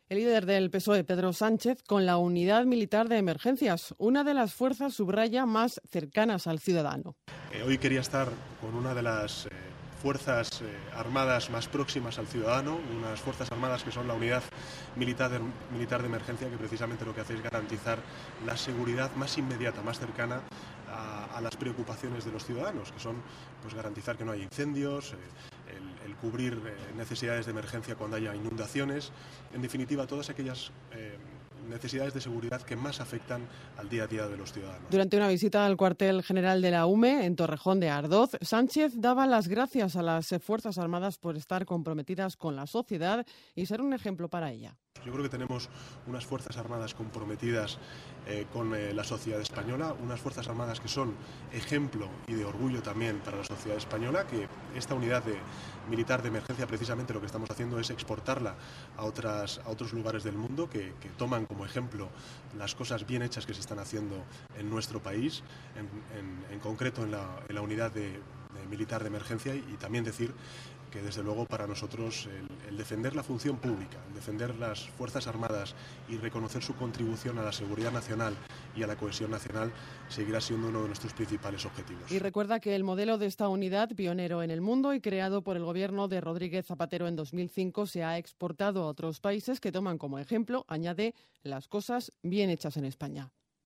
El líder del PSOE, Pedro Sánchez, con la Unidad Militar de Emergencias, una de las fuerzas, subraya, más cercanas al ciudadano. Hoy quería estar con una de las fuerzas armadas más próximas al ciudadano, unas fuerzas armadas que son la Unidad Militar de Emergencia, que precisamente lo que hace es garantizar la seguridad más inmediata, más cercana a las preocupaciones de los ciudadanos, que son pues garantizar que no haya incendios, el cubrir necesidades de emergencia cuando haya inundaciones, en definitiva todas aquellas necesidades de seguridad que más afectan al día a día de los ciudadanos. Durante una visita al cuartel general de la UME, en Torrejón de Ardoz, Sánchez daba las gracias a las Fuerzas Armadas por estar comprometidas con la sociedad y ser un ejemplo para ella. Yo creo que tenemos unas Fuerzas Armadas comprometidas con la sociedad española, unas Fuerzas Armadas que son ejemplo y de orgullo también para la sociedad española, que esta unidad militar de emergencia precisamente lo que estamos haciendo es exportarla a otros lugares del mundo que toman como ejemplo las cosas bien hechas que se están haciendo en nuestro país, en concreto en la unidad militar de emergencia, y también decir que desde luego para nosotros el defender la función pública, el defender las Fuerzas Armadas y reconocer su contribución a la seguridad nacional y a la cohesión nacional seguirá siendo uno de nuestros principales objetivos. Y recuerda que el modelo de esta unidad, pionero en el mundo y creado por el gobierno de Rodríguez Zapatero en 2005, se ha exportado a otros países que toman como ejemplo, añade, las cosas bien hechas en España.